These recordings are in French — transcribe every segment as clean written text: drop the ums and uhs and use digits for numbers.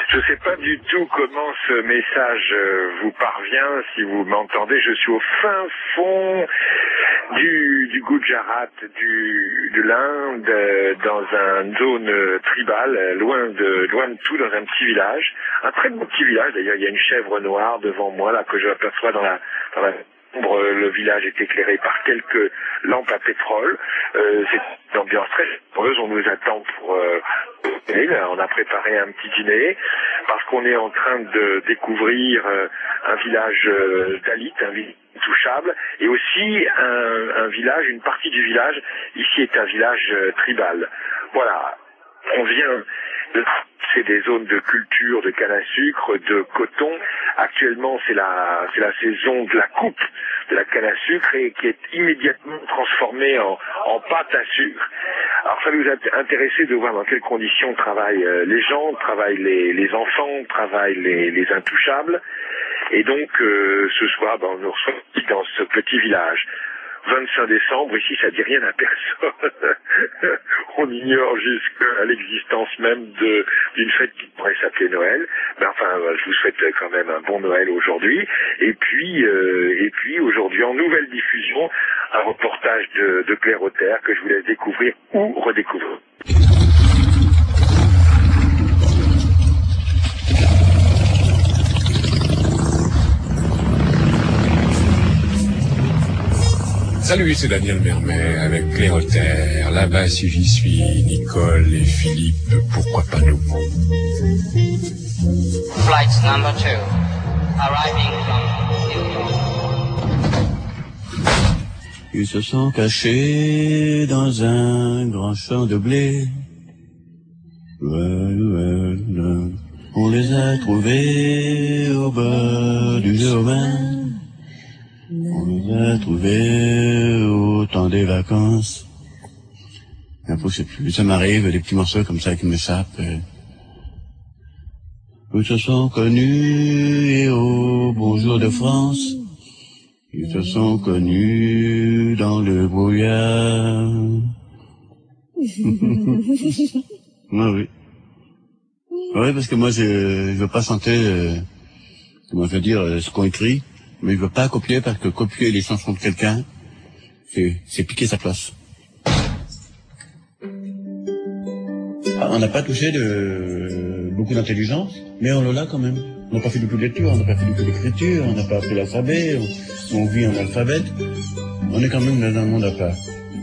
Je ne sais pas du tout comment ce message vous parvient, si vous m'entendez. Je suis au fin fond du Gujarat, de l'Inde, dans une zone tribale, loin de tout, dans un petit village. Un très beau petit village, d'ailleurs, il y a une chèvre noire devant moi, là, que je aperçois dans la le village est éclairé par quelques lampes à pétrole. C'est une ambiance très heureuse. On nous attend pour on a préparé un petit dîner parce qu'on est en train de découvrir un village Dalit, un village intouchable, et aussi un village, une partie du village ici est un village tribal. Voilà, on vient c'est des zones de culture, de canne à sucre, de coton. Actuellement, c'est la saison de la coupe de la canne à sucre et qui est immédiatement transformée en pâte à sucre. Alors, ça nous a intéressé de voir dans quelles conditions travaillent les gens, travaillent les enfants, travaillent les intouchables. Et donc, ce soir, on nous reçoit dans ce petit village. 25 décembre, ici, ça dit rien à personne. On ignore jusqu'à l'existence même d'une fête qui pourrait s'appeler Noël. Mais enfin, je vous souhaite quand même un bon Noël aujourd'hui. Et puis aujourd'hui, en nouvelle diffusion, un reportage de Claire Auter que je vous laisse découvrir ou redécouvrir. Salut, c'est Daniel Mermet avec Claire Auter. Là-bas, si j'y suis, Nicole et Philippe, pourquoi pas nous? Flight number 2, arriving from New York. Ils se sont cachés dans un grand champ de blé. On les a trouvés au bord du Jomain. On les a trouvés au temps des vacances. Après, je sais plus, ça m'arrive, des petits morceaux comme ça qui m'échappent. Ils se sont connus et au bonjour de France. Ils se sont connus dans le brouillard. Oui. Oui, parce que moi, je veux pas chanter, comment je veux dire, ce qu'on écrit. Mais je veux pas copier parce que copier les chansons de quelqu'un, c'est piquer sa place. On n'a pas touché beaucoup d'intelligence, mais on l'a quand même. On n'a pas fait beaucoup de lecture, on n'a pas fait beaucoup d'écriture, on n'a pas appris l'alphabet, on vit en alphabète. On est quand même dans un monde à part.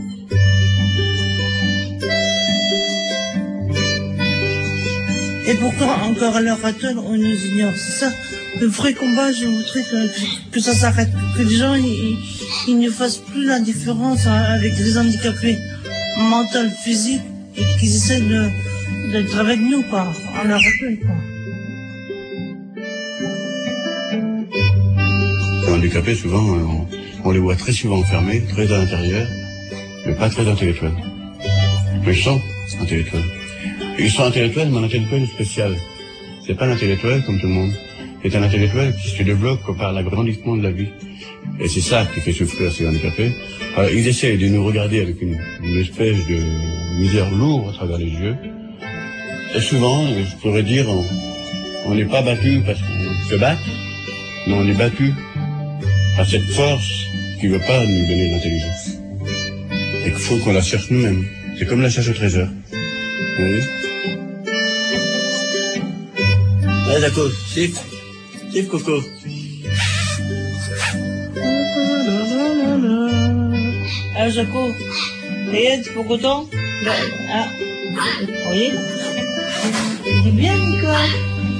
Et pourquoi encore à l'heure actuelle on nous ignore? C'est ça, le vrai combat, je voudrais que ça s'arrête, que les gens ils ne fassent plus la différence avec les handicapés mentaux, physiques, et qu'ils essaient d'être avec nous, quoi, à l'heure actuelle, quoi. Les handicapés, souvent, on les voit très souvent enfermés, très à l'intérieur, mais pas très intellectuels. Mais ils sont intellectuels. Ils sont intellectuels, mais un intellectuel spécial. C'est pas l'intellectuel comme tout le monde. C'est un intellectuel qui se développe par l'agrandissement de la vie. Et c'est ça qui fait souffrir ces handicapés. Alors, ils essaient de nous regarder avec une espèce de misère lourde à travers les yeux. Et souvent, je pourrais dire, on n'est pas battu parce qu'on se bat, mais on est battu par cette force qui veut pas nous donner de l'intelligence. Et qu'il faut qu'on la cherche nous-mêmes. C'est comme la cherche au trésor. Vous voyez? Ah, d'accord. Sif, Coco. Ah, Jaco, regarde, c'est pour coton. Ah, vous voyez? C'est bien, Nicole.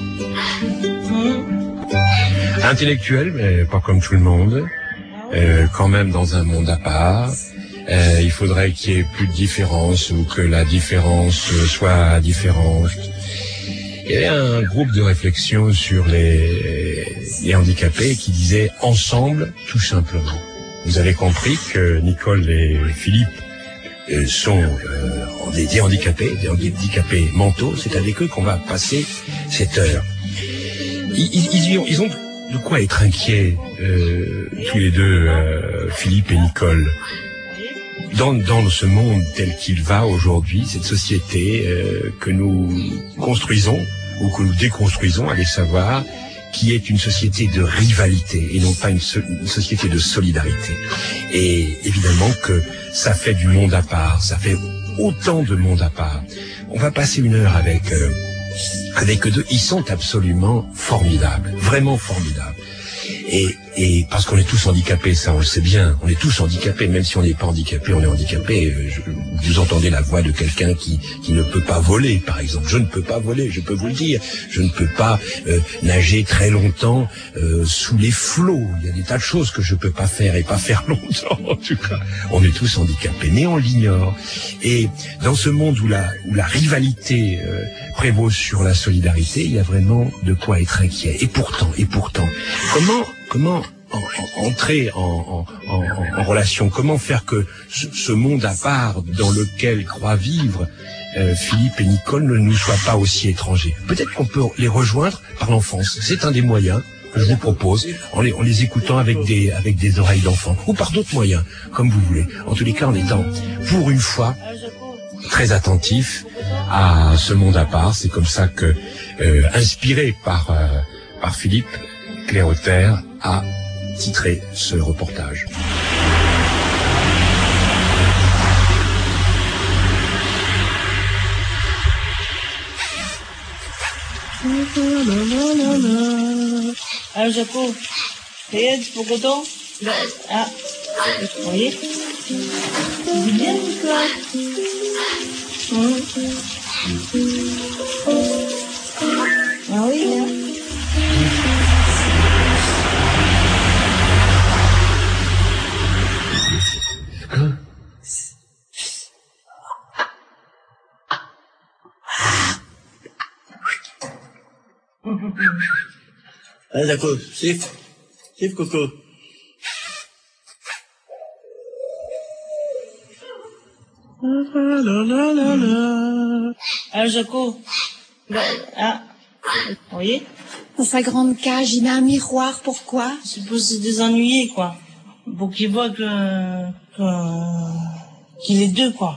Intellectuel, mais pas comme tout le monde. Quand même dans un monde à part. Il faudrait qu'il y ait plus de différence ou que la différence soit différente. Il y avait un groupe de réflexion sur les handicapés qui disait ensemble, tout simplement. Vous avez compris que Nicole et Philippe sont des handicapés mentaux. C'est avec eux qu'on va passer cette heure. Ils ont de quoi être inquiets, tous les deux, Philippe et Nicole. Dans ce monde tel qu'il va aujourd'hui, cette société que nous construisons ou que nous déconstruisons, allez savoir, qui est une société de rivalité et non pas une société de solidarité. Et évidemment que ça fait du monde à part, ça fait autant de monde à part. On va passer une heure avec eux deux. Ils sont absolument formidables, vraiment formidables. Et parce qu'on est tous handicapés, ça on le sait bien, on est tous handicapés, même si on n'est pas handicapé, on est handicapé. Vous entendez la voix de quelqu'un qui ne peut pas voler, par exemple. Je ne peux pas voler, je peux vous le dire. Je ne peux pas nager très longtemps sous les flots. Il y a des tas de choses que je peux pas faire et pas faire longtemps, en tout cas. On est tous handicapés, mais on l'ignore. Et dans ce monde où la rivalité prévaut sur la solidarité, il y a vraiment de quoi être inquiet. Et pourtant, comment entrer en relation, comment faire que ce monde à part dans lequel croient vivre Philippe et Nicole ne nous soit pas aussi étrangers. Peut-être qu'on peut les rejoindre par l'enfance. C'est un des moyens que je vous propose, en les écoutant avec des oreilles d'enfant, ou par d'autres moyens, comme vous voulez. En tous les cas, en étant, pour une fois, très attentif à ce monde à part. C'est comme ça que, inspiré par Philippe, Cléroter a titré ce reportage. Alors Jaco, regarde pour Godon. Ah, vous voyez? C'est bien quoi? Ah oui, hein? Allez, d'accord, siffle, Coco. Alors Jaco, ah, vous voyez? Dans sa grande cage, il a un miroir, pourquoi? C'est pour se désennuyer, quoi. Pour qu'il voit qu'il est deux, quoi.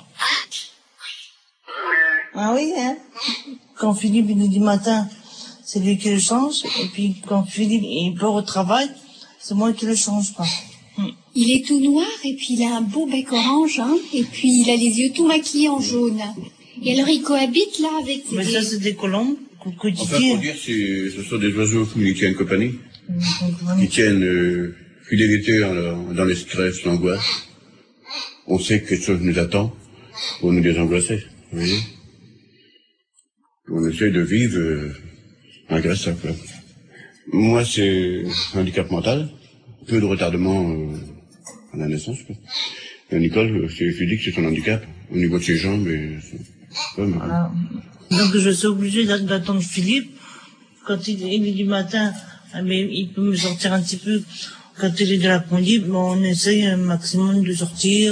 Ah oui, hein? Quand Philippe, il est du matin, c'est lui qui le change, et puis quand Philippe, il part au travail, c'est moi qui le change, quoi. Il est tout noir, et puis il a un beau bec orange, hein, et puis il a les yeux tout maquillés en jaune. Et alors il cohabite, là, avec... Mais ça, c'est des colombes, Enfin, pour dire, ce sont des oiseaux qui tiennent compagnie, qui tiennent fidélité dans les stress, l'angoisse. On sait que quelque chose nous attend pour nous désangoisser, vous voyez. On essaie de vivre malgré ça, quoi. Moi, c'est un handicap mental, peu de retardement à la naissance, quoi. Et Nicole, c'est physique, c'est son handicap, au niveau de ses jambes et... Voilà. Donc je suis obligée d'attendre Philippe. Quand il est du matin, mais il peut me sortir un petit peu. Quand il est de l'après-midi, on essaye un maximum de sortir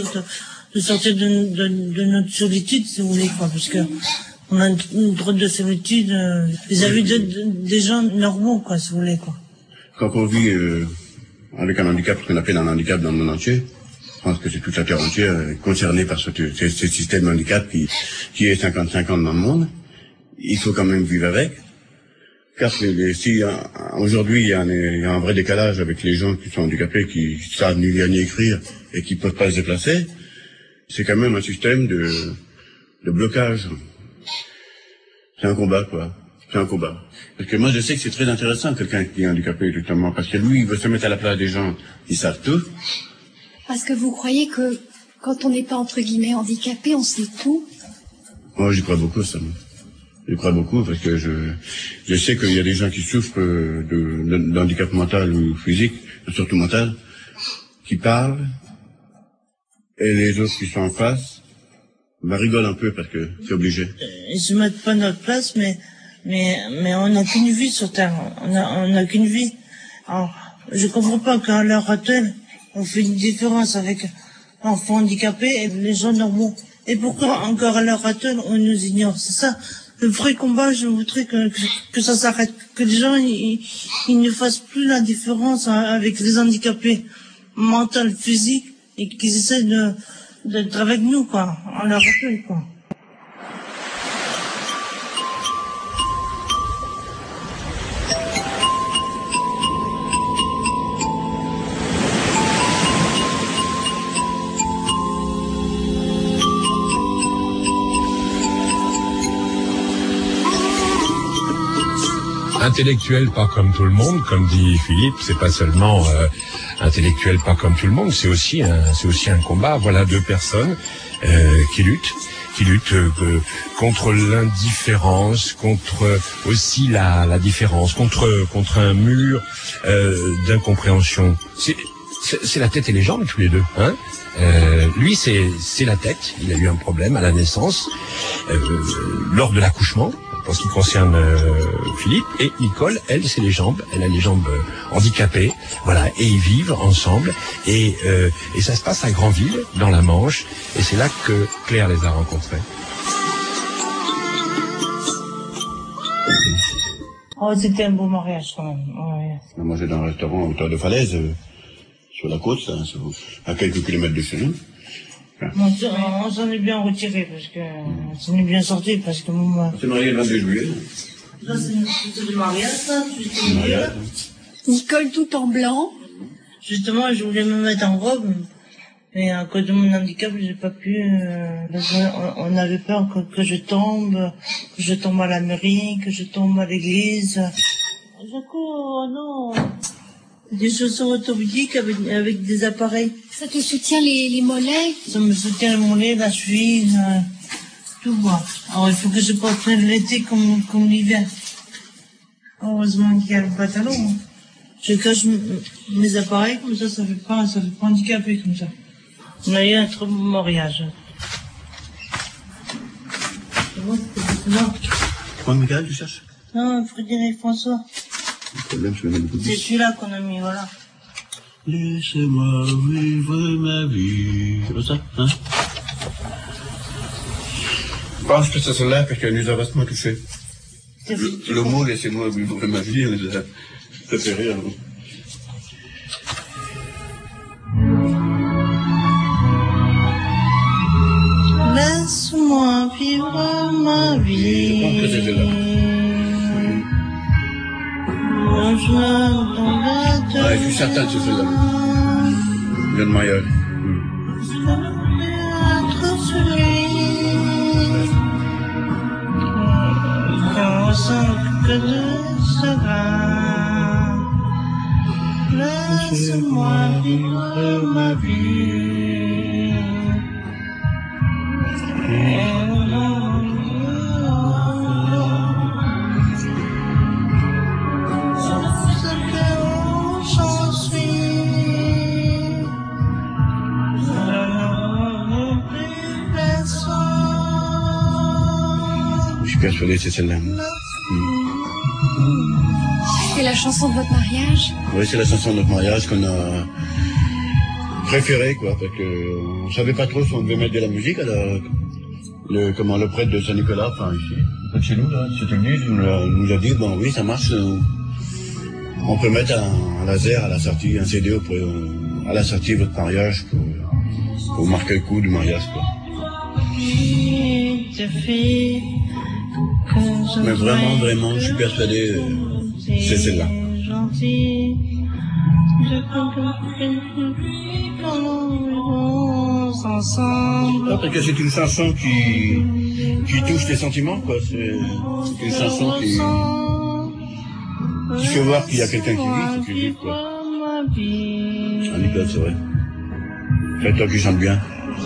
de notre solitude, si vous voulez, quoi, parce que on a une drôle de solitude vis-à-vis des gens normaux, quoi, si vous voulez, quoi. Quand on vit avec un handicap, ce qu'on appelle un handicap dans le monde entier, je pense que c'est toute la terre entière concernée par ce système de handicap qui est 55 ans dans le monde. Il faut quand même vivre avec. Car si aujourd'hui il y a un vrai décalage avec les gens qui sont handicapés, qui savent ni lire ni écrire et qui peuvent pas se déplacer, c'est quand même un système de blocage. C'est un combat, quoi. C'est un combat. Parce que moi je sais que c'est très intéressant quelqu'un qui est handicapé, justement, parce que lui il veut se mettre à la place des gens qui savent tout. Parce que vous croyez que quand on n'est pas entre guillemets handicapé, on sait tout? Moi j'y crois beaucoup, ça. Je crois beaucoup parce que je sais qu'il y a des gens qui souffrent d'handicap mental ou physique, surtout mental, qui parlent, et les autres qui sont en face, rigolent un peu parce que c'est obligé. Ils se mettent pas à notre place, mais on n'a qu'une vie sur Terre. On n'a qu'une vie. Alors, je comprends pas qu'à l'heure actuelle, on fait une différence avec l'enfant handicapé et les gens normaux. Et pourquoi encore à l'heure actuelle, on nous ignore? C'est ça. Le vrai combat, je voudrais que ça s'arrête, que les gens ils ne fassent plus la différence avec les handicapés mentaux, physiques, et qu'ils essaient d'être avec nous, quoi, à leur rappel, quoi. Intellectuel pas comme tout le monde, comme dit Philippe, c'est pas seulement intellectuel pas comme tout le monde, c'est aussi un combat. Voilà deux personnes qui luttent contre l'indifférence, contre aussi la différence, contre un mur d'incompréhension. C'est la tête et les jambes tous les deux, hein. Lui c'est la tête. Il a eu un problème à la naissance lors de l'accouchement. Pour ce qui concerne Philippe, et Nicole, elle, c'est les jambes. Elle a les jambes handicapées, voilà, et ils vivent ensemble. Et ça se passe à Granville, dans la Manche, et c'est là que Claire les a rencontrés. Oh, c'était un beau mariage quand même. Ouais. On a mangé dans un restaurant à hauteur de falaise, sur la côte, à quelques kilomètres de chez nous. On s'en est bien retiré parce que on s'en est bien sorti parce que moi. On s'est marié le 22 juillet. Ça c'est le mariage, ça. Nicole tout en blanc. Justement, je voulais me mettre en robe, mais à cause de mon handicap, j'ai pas pu. Parce on avait peur que je tombe à la mairie, que je tombe à l'église. Oh non. Des chaussures orthopédiques avec des appareils. Ça te soutient les mollets? Ça me soutient les mollets, la cheville, tout quoi. Alors il faut que je porte l'été comme l'hiver. Heureusement qu'il y a le pantalon. Je cache mes appareils comme ça fait pas handicapé comme ça. On a eu un très beau mariage. C'est bon, c'est bon. Comment Michael, tu cherches? Non, Frédéric François. Le problème, je vais mettre beaucoup de C'est celui-là qu'on a mis, voilà. Laissez-moi vivre ma vie. C'est pas ça, hein? Je pense que c'est celle-là parce qu'elle nous a vastement touchés. Le mot « laissez-moi vivre ma vie », ça fait rire. Laisse-moi vivre ma vie. Je pense que c'est celle-là. Ouais, je suis certain que c'est celle-là. Jeune mariage. Laisse-moi vivre ma vie. Je suis persuadé que c'est celle-là. C'est la chanson de votre mariage? Oui, c'est la chanson de notre mariage qu'on a préférée, quoi, parce que on savait pas trop si on devait mettre de la musique. Alors, le prêtre de Saint-Nicolas, enfin ici, près de chez nous, là, cette église, nous a dit, bon oui, ça marche, on peut mettre un laser à la sortie, un CD à la sortie de votre mariage pour marquer le coup du mariage, quoi. Mais vraiment, je suis persuadé, c'est celle-là. Non, parce que c'est une chanson qui touche les sentiments, quoi. C'est une chanson qui fait voir qu'il y a quelqu'un qui vit, quoi. Ah, Nicolas, c'est vrai. C'est toi qui chantes bien.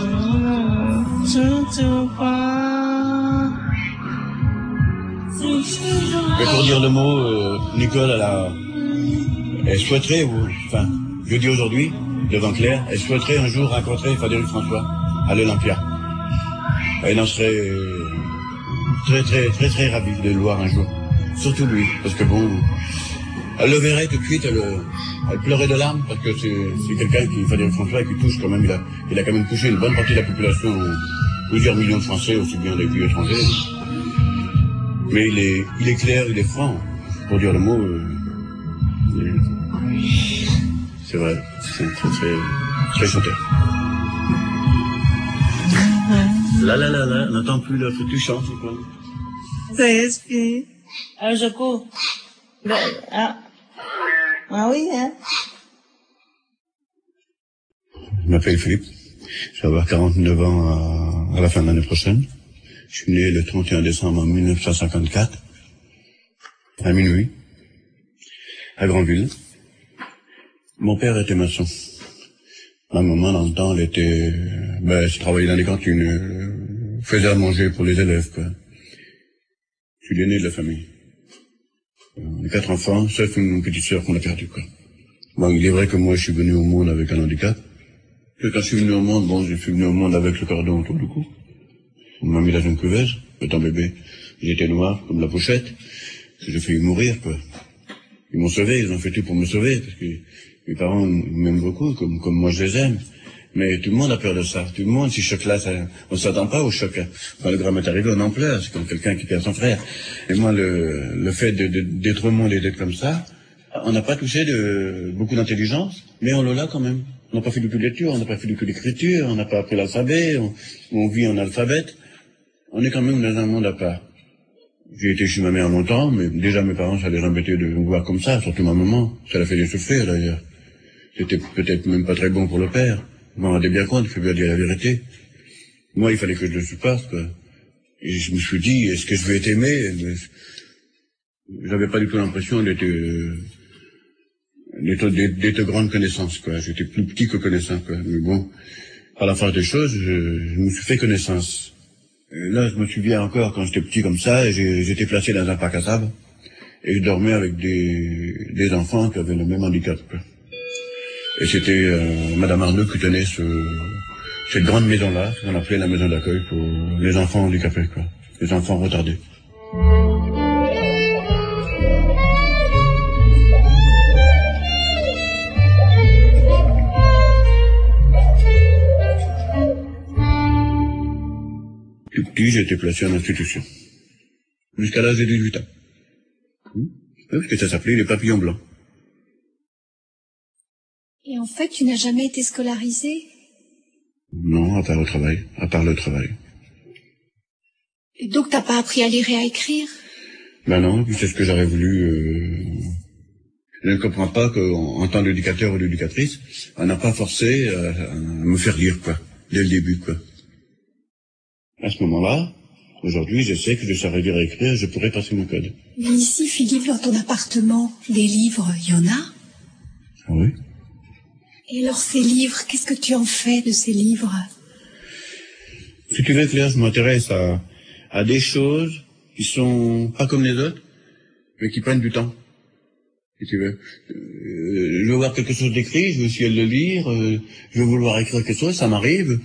Mais pour dire le mot, Nicole, elle souhaiterait, enfin, je dis aujourd'hui, devant Claire, elle souhaiterait un jour rencontrer Frédéric François à l'Olympia. Elle en serait très ravie de le voir un jour. Surtout lui, parce que bon, elle le verrait tout de suite, elle pleurait de larmes, parce que c'est quelqu'un Frédéric François, qui touche quand même, il a quand même touché une bonne partie de la population, plusieurs millions de Français, aussi bien des pays étrangers. Mais il est clair, il est franc, pour dire le mot. C'est vrai, c'est très chanteur. Là, on n'entend plus là, faut que tu chantes, c'est quoi? Ça y est, c'est fini. Ah, Jaco. Ah oui, hein? Je m'appelle Philippe. Je vais avoir 49 ans à la fin de l'année prochaine. Je suis né le 31 décembre 1954, à minuit. à Granville. Mon père était maçon. Ma maman, dans le temps, elle travaillait dans les cantines, faisait à manger pour les élèves, quoi. Je suis l'aîné de la famille. On est 4 enfants, sauf une petite sœur qu'on a perdue, quoi. Bon, il est vrai que moi, je suis venu au monde avec un handicap. Que quand je suis venu au monde, je suis venu au monde avec le cordon autour du cou. On m'a mis dans une couveuse. Étant bébé, j'étais noir, comme la pochette. J'ai failli mourir, quoi. Ils m'ont sauvé, ils ont fait tout pour me sauver, parce que mes parents m'aiment beaucoup, comme moi je les aime. Mais tout le monde a peur de ça. Tout le monde, ces chocs-là, on ne s'attend pas aux chocs. Quand le drame est arrivé, on en pleure. C'est comme quelqu'un qui perd son frère. Et moi, le fait d'être au monde et d'être comme ça, on n'a pas touché beaucoup d'intelligence, mais on l'a quand même. On n'a pas fait du tout lecture, on n'a pas fait du tout d'écriture, on n'a pas appris l'alphabet, on vit en alphabète. On est quand même dans un monde à part. J'ai été chez ma mère longtemps, mais déjà mes parents, ça les embêtait de me voir comme ça, surtout ma maman. Ça l'a fait souffrir d'ailleurs. C'était peut-être même pas très bon pour le père. Je m'en rendais bien compte, il faut bien dire la vérité. Moi, il fallait que je le supporte, quoi. Et je me suis dit, est-ce que je vais être aimé? J'avais pas du tout l'impression d'être grande connaissance, quoi. J'étais plus petit que connaissant, quoi. Mais bon, par la force des choses, je me suis fait connaissance. Et là, je me souviens encore, quand j'étais petit comme ça, j'étais placé dans un parc à sable, et je dormais avec des enfants qui avaient le même handicap, quoi. Et c'était Madame Arnaud qui tenait cette grande maison-là, qu'on appelait la maison d'accueil pour les enfants handicapés, quoi. Les enfants retardés. Tout petit, j'ai été placé en institution. Jusqu'à l'âge de 18 ans. Parce que ça s'appelait les papillons blancs. Et en fait, tu n'as jamais été scolarisé? Non, à part le travail. Et donc, t'as pas appris à lire et à écrire? Ben non, c'est ce que j'aurais voulu. Je ne comprends pas qu'en tant qu'éducateur ou d'éducatrice, on n'a pas forcé à me faire lire, quoi, dès le début, quoi. À ce moment-là, aujourd'hui, je sais que je saurais lire et écrire, je pourrais passer mon code. Mais ici, Philippe, dans ton appartement, des livres, il y en a? Ah oui? Et alors, ces livres, qu'est-ce que tu en fais de ces livres? Si tu veux, Claire, je m'intéresse à des choses qui sont pas comme les autres, mais qui prennent du temps. Si tu veux. Je veux voir quelque chose d'écrit, je veux essayer de le lire, je veux vouloir écrire quelque chose, ça m'arrive.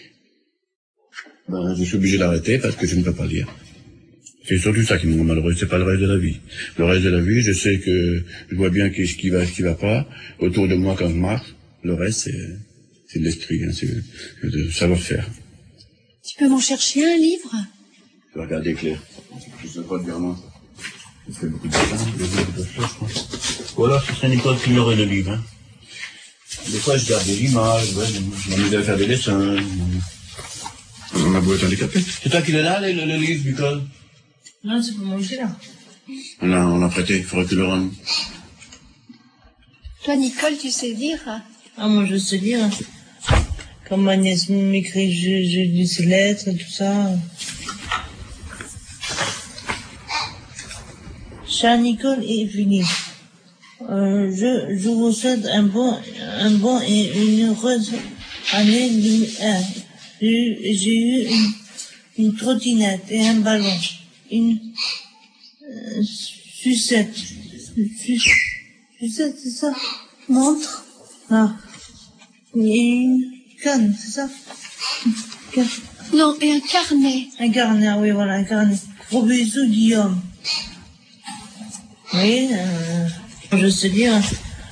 Ben, je suis obligé d'arrêter parce que je ne peux pas lire. C'est surtout ça qui me rend malheureux, c'est pas le reste de la vie. Le reste de la vie, je sais que je vois bien ce qui va, ce qui va pas, autour de moi quand je marche. Le reste, c'est de l'esprit, hein, c'est de savoir-faire. Tu peux m'en chercher un livre? Je vais regarder, Claire. Je sais pas de dire moi. Je fais beaucoup de choses, je crois. Voilà, c'est Saint-Nicole qui m'aurait le livre, hein. Des fois, je garde des images, ouais, je m'amuse à faire des dessins. On a beau être handicapé. C'est toi qui l'as là, le livre, Nicole? Non, c'est pour moi, c'est là. On l'a prêté, il faudrait que tu le rendes. Toi, Nicole, tu sais lire? Ah, moi, je sais lire. Quand ma nièce m'écrit, je lis ses lettres, tout ça. Cher Nicole et Philippe, je vous souhaite un bon et une heureuse année lunaire. J'ai eu une trottinette et un ballon, une sucette. Sucette, c'est ça? Montre? Ah. Et une canne, c'est ça? Canne. Non, et un carnet. Un carnet, oui, voilà, un carnet. Gros bisous, Guillaume. Oui, je sais dire.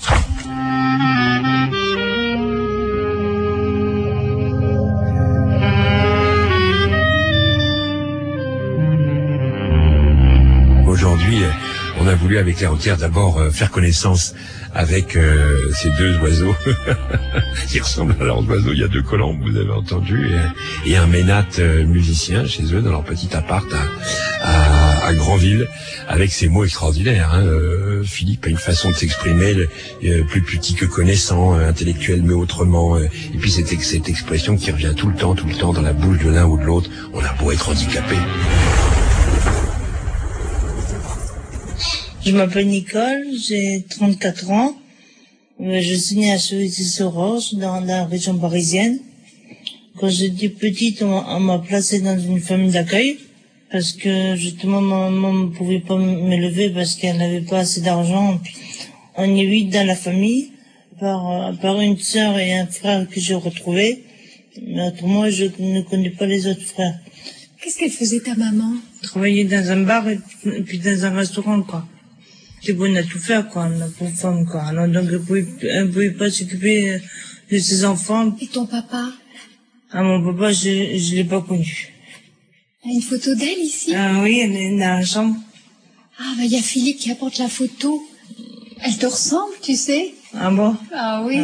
Aujourd'hui, on a voulu avec les routières d'abord faire connaissance avec ces deux oiseaux qui ressemblent à leurs oiseaux. Il y a deux colombes, vous avez entendu, et un ménate musicien chez eux dans leur petit appart à Granville, avec ces mots extraordinaires. Hein. Philippe a une façon de s'exprimer, plus petit que connaissant, intellectuel mais autrement. Et puis cette expression qui revient tout le temps dans la bouche de l'un ou de l'autre. On a beau être handicapé. Je m'appelle Nicole, j'ai 34 ans. Je suis née à Chevresis-sur-Orge, dans la région parisienne. Quand j'étais petite, on m'a placée dans une famille d'accueil parce que justement ma maman ne pouvait pas m'élever parce qu'elle n'avait pas assez d'argent. On est 8 dans la famille, par une sœur et un frère que j'ai retrouvé. Mais autrement, je ne connais pas les autres frères. Qu'est-ce qu'elle faisait ta maman? Travailler dans un bar et puis dans un restaurant, quoi. C'est bonne à tout faire, quoi, la pauvre femme, quoi. Alors donc elle pouvait pas s'occuper de ses enfants. Et ton papa? Ah, mon papa, je l'ai pas connu. Il y a une photo d'elle ici? Ah oui, elle est dans la chambre. Ah, bah, il y a Philippe qui apporte la photo. Elle te ressemble, tu sais? Ah bon? Ah oui.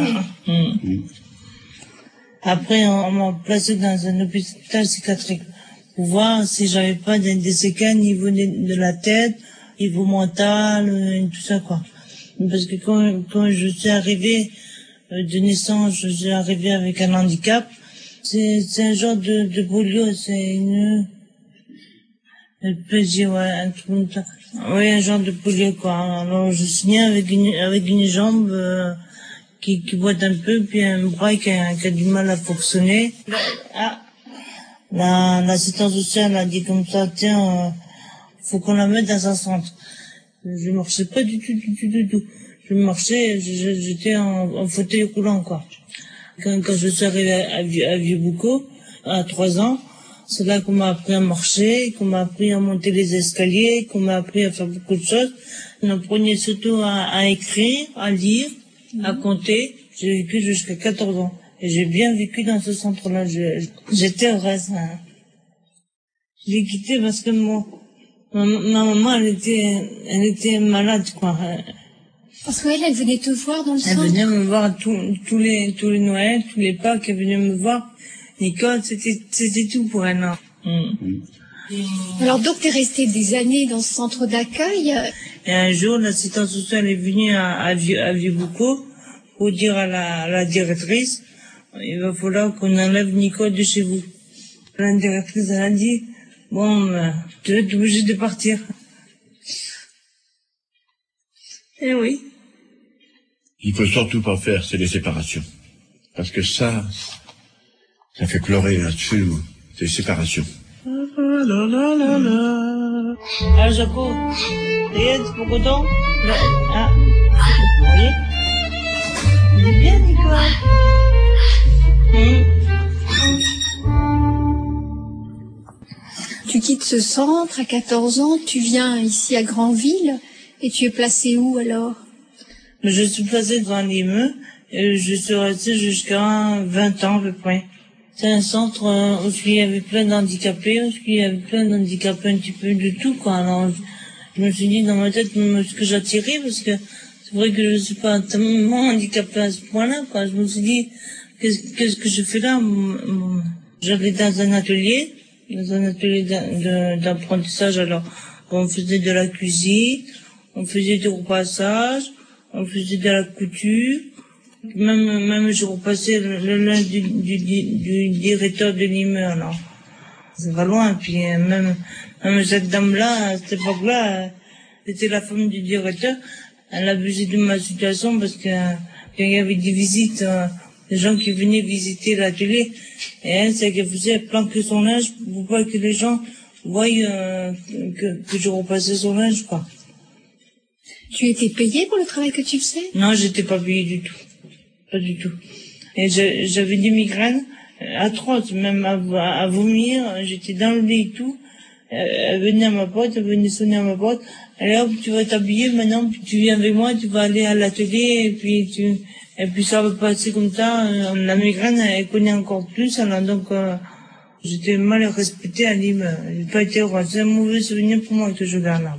Après, on m'a placé dans un hôpital psychiatrique pour voir si j'avais pas des séquelles au niveau de la tête, niveau mental, et tout ça, quoi. Parce que quand je suis arrivée de naissance, je suis arrivée avec un handicap. C'est un genre de polio, c'est une... Elle peut dire, ouais, un truc comme ça. Oui, un genre de polio, quoi. Alors, je suis née avec une jambe qui boite un peu, puis un bras qui a du mal à fonctionner. L'assistance sociale a dit comme ça, tiens, faut qu'on la mette dans un centre. Je marchais pas du tout. Je marchais, j'étais en fauteuil roulant, quoi. Quand je suis arrivée à Vieux-Boucau, à 3 ans, c'est là qu'on m'a appris à marcher, qu'on m'a appris à monter les escaliers, qu'on m'a appris à faire beaucoup de choses. On apprenait surtout à écrire, à lire, à compter. J'ai vécu jusqu'à 14 ans. Et j'ai bien vécu dans ce centre-là. J'étais heureuse. Hein. Je l'ai quitté parce que ma maman, elle était malade, quoi. Parce qu'elle venait te voir dans le centre? Elle venait me voir tous les Noëls, tous les Pâques, elle venait me voir. Nicole, c'était tout pour elle. Alors donc, t'es restée des années dans ce centre d'accueil? Et un jour, l'assistante sociale est venue à Vieux-Boucau pour dire à la directrice, il va falloir qu'on enlève Nicole de chez vous. La directrice, elle a dit, bon, tu vas être obligée de partir. Eh oui. Il faut surtout pas faire, c'est les séparations. Parce que ça fait pleurer là-dessus, c'est les séparations. Ah, Jaco, regarde, c'est pour content. Ah, oui. Il est bien, Nicole. Tu quittes ce centre à 14 ans, tu viens ici à Granville, et tu es placé où alors? Je suis placée dans l'IME, et je suis restée jusqu'à 20 ans à peu près. C'est un centre où il y avait plein d'handicapés, un petit peu de tout, quoi. Alors, je me suis dit dans ma tête ce que j'attirais, parce que c'est vrai que je suis pas tellement handicapée à ce point-là, quoi. Je me suis dit, qu'est-ce que je fais là? J'allais dans un atelier d'apprentissage, alors, on faisait de la cuisine, on faisait du repassage, on faisait de la couture, même je repassais le linge du directeur de l'immeuble, alors. C'est pas loin, puis même cette dame-là, à cette époque-là, c'était la femme du directeur, elle abusait de ma situation parce que quand il y avait des visites, des gens qui venaient visiter l'atelier, et elle, c'est qu'elle faisait, elle planquait son linge pour pas que les gens voient que je repassais son linge, quoi. Tu étais payée pour le travail que tu faisais? Non, j'étais pas payée du tout. Pas du tout. Et j'avais des migraines atroces, même à vomir. J'étais dans le lit et tout. Elle venait à ma porte, elle venait sonner à ma porte. Allez hop, tu vas t'habiller maintenant, puis tu viens avec moi, tu vas aller à l'atelier, et puis ça va passer comme ça. La migraine, elle connaît encore plus, alors donc, j'étais mal respectée à Lime. J'ai pas été heureuse. C'est un mauvais souvenir pour moi que je garde là.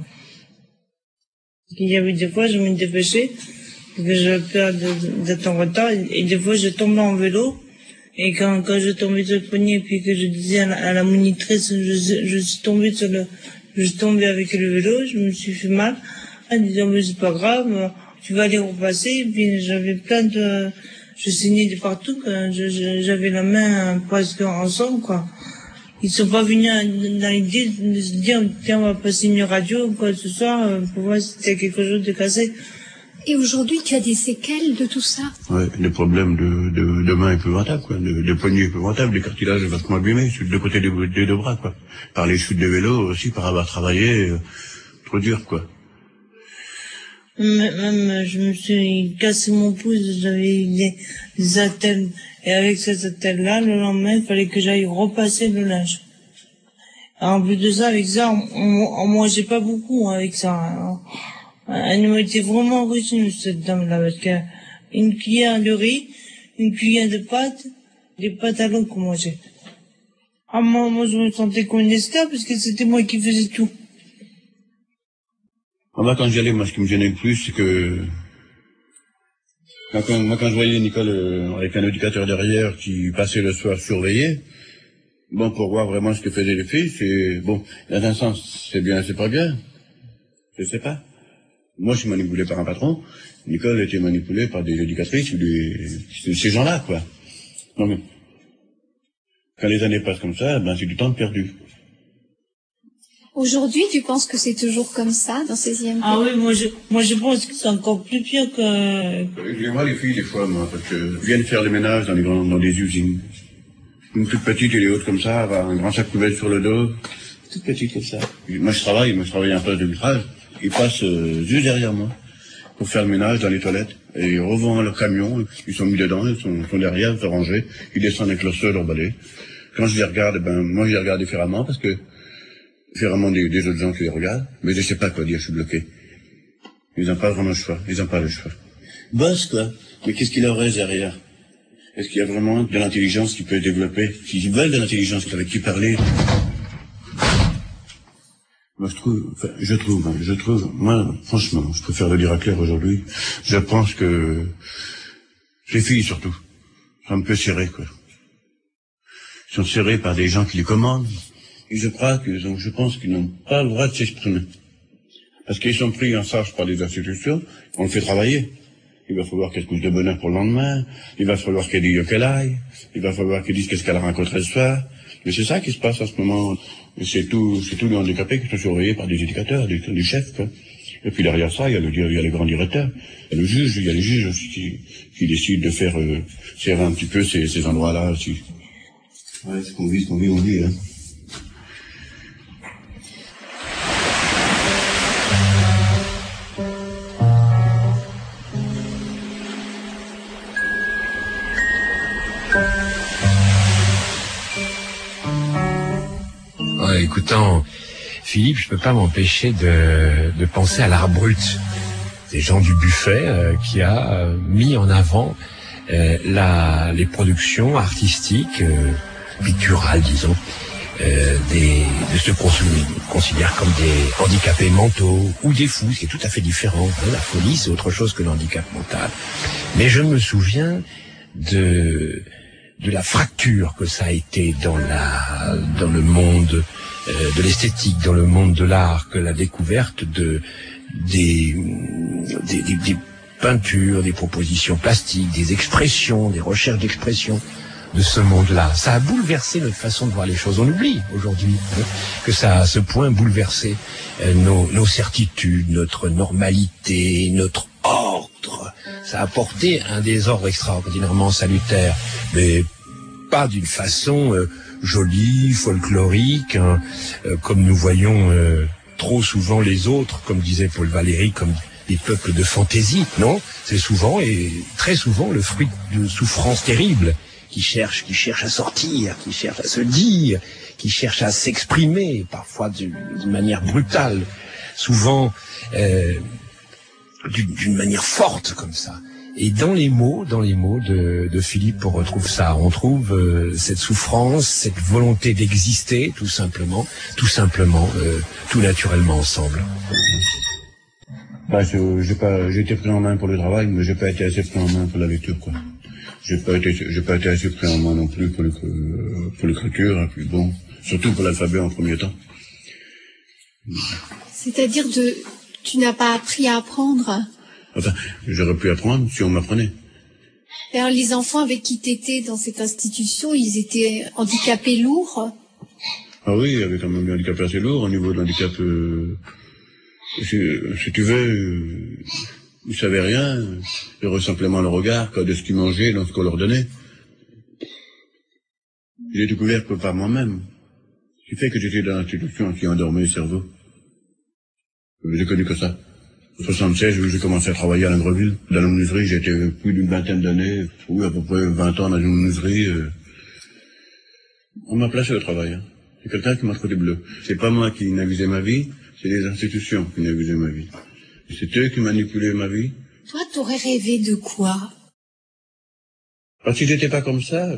Il y avait des fois, je me dépêchais, parce que j'avais peur d'être en retard, et des fois, je tombais en vélo, et quand je tombais sur le poignet, puis que je disais à la monitrice, je suis tombée avec le vélo, je me suis fait mal, elle disait, mais c'est pas grave, tu vas aller repasser, et puis j'avais je saignais de partout, j'avais la main presque ensemble, quoi. ils sont pas venus dans l'idée de se dire, tiens, on va passer une radio ou quoi que ce soit, pour voir si c'était quelque chose de cassé. Et aujourd'hui, tu as des séquelles de tout ça? Ouais, des problèmes de mains épouvantables, quoi, de poignets épouvantables, des cartilages vachement abîmés, sur le côté des deux bras, quoi. Par les chutes de vélo aussi, par avoir travaillé, trop dur, quoi. Même, je me suis cassé mon pouce, j'avais des attelles. Et avec ces attelles-là, le lendemain, il fallait que j'aille repasser le linge. En plus de ça, avec ça, on mangeait pas beaucoup avec ça. Elle m'a été vraiment reçue, cette dame-là, parce que une cuillère de riz, une cuillère de pâtes, des pâtes à l'eau qu'on mangeait. Ah, moi, je me sentais comme une esclave, parce que c'était moi qui faisais tout. Moi, quand j'y allais, ce qui me gênait le plus, c'est que quand je voyais Nicole avec un éducateur derrière qui passait le soir surveillé, bon, pour voir vraiment ce que faisaient les filles, c'est, bon, dans un sens, c'est bien, c'est pas bien. Je sais pas. Moi, je suis manipulé par un patron. Nicole était manipulée par des éducatrices ou ces gens-là, quoi. Non, mais, quand les années passent comme ça, ben, c'est du temps perdu. Aujourd'hui, tu penses que c'est toujours comme ça, dans ces IMP? Ah oui, moi je pense que c'est encore plus pire que... Je les vois les filles, des fois, moi, parce que viennent faire le ménage dans des usines. Une toute petite, elle est haute comme ça, avoir un grand sac poubelle sur le dos. Toute petite comme ça. Moi, je travaille en poste de vitrage. Ils passent juste derrière moi pour faire le ménage dans les toilettes. Et ils revendent leur camion, ils sont mis dedans, ils sont derrière, ils sont rangés. Ils descendent avec leur seul, leur balai. Quand je les regarde, ben, moi, je les regarde différemment parce que différemment des autres gens qui les regardent, mais je sais pas quoi dire, je suis bloqué. Ils n'ont pas vraiment le choix, Boss, quoi. Mais qu'est-ce qu'il leur reste derrière? Est-ce qu'il y a vraiment de l'intelligence qui peut se développer? S'ils veulent de l'intelligence, avec qui parler? Moi, je trouve, moi, franchement, je préfère le dire à clair aujourd'hui, je pense que les filles, surtout, sont un peu serrées, quoi. Ils sont serrés par des gens qui les commandent. Et je pense qu'ils n'ont pas le droit de s'exprimer. Parce qu'ils sont pris en charge par les institutions, on le fait travailler. Il va falloir qu'elle couche de bonheur pour le lendemain, il va falloir qu'elle dise qu'elle aille, il va falloir qu'elle dise qu'est-ce qu'elle a rencontré ce soir. Mais c'est ça qui se passe en ce moment. Et c'est tous les handicapés qui sont surveillés par des éducateurs, des chefs, quoi. Et puis derrière ça, il y a les grands directeurs. Il y a les juges aussi qui décident de faire serrer un petit peu ces endroits-là aussi. Ouais, c'est qu'on vit, hein. Écoutant Philippe, je peux pas m'empêcher de penser à l'art brut des gens du buffet qui a mis en avant les productions artistiques, picturales, disons, de ceux qu'on considère comme des handicapés mentaux ou des fous, c'est tout à fait différent. La folie, c'est autre chose que le handicap mental. Mais je me souviens de la fracture que ça a été dans le monde de l'esthétique, dans le monde de l'art, que la découverte des peintures, des propositions plastiques, des expressions, des recherches d'expression de ce monde-là. Ça a bouleversé notre façon de voir les choses. On oublie aujourd'hui que ça a à ce point bouleversé nos certitudes, notre normalité, notre ordre. Ça a apporté un désordre extraordinairement salutaire, mais pas d'une façon jolie, folklorique, comme nous voyons trop souvent les autres, comme disait Paul Valéry, comme des peuples de fantaisie. Non, c'est souvent et très souvent le fruit de souffrances terribles qui cherchent à sortir, qui cherchent à se dire, qui cherchent à s'exprimer, parfois d'une manière brutale, souvent d'une manière forte comme ça. Et dans les mots de Philippe, on retrouve ça. On trouve cette souffrance, cette volonté d'exister, tout simplement, tout naturellement ensemble. Bah, j'ai été pris en main pour le travail, mais j'ai pas été assez pris en main pour la lecture, quoi. J'ai pas été assez pris en main non plus pour l'écriture, et puis bon, surtout pour l'alphabet en premier temps. C'est-à-dire tu n'as pas appris à apprendre? Enfin, j'aurais pu apprendre si on m'apprenait. Alors, les enfants avec qui t'étais dans cette institution, ils étaient handicapés lourds? Ah oui, avec un handicap assez lourd, au niveau de l'handicap, si tu veux, ils savaient rien, ils auraient simplement le regard de ce qu'ils mangeaient dans ce qu'on leur donnait. Je l'ai découvert que par moi-même. Ce qui fait que j'étais dans l'institution qui endormait le cerveau. J'ai connu que ça. En 76, j'ai commencé à travailler à Lingreville. Dans la menuiserie, j'ai été plus d'une vingtaine d'années, oui, à peu près 20 ans dans une menuiserie. On m'a placé au travail. Hein. C'est quelqu'un qui m'a trotté bleu. C'est pas moi qui n'avisais ma vie, c'est les institutions qui n'avisaient ma vie. C'est eux qui manipulaient ma vie. Toi, t'aurais rêvé de quoi? Si j'étais pas comme ça,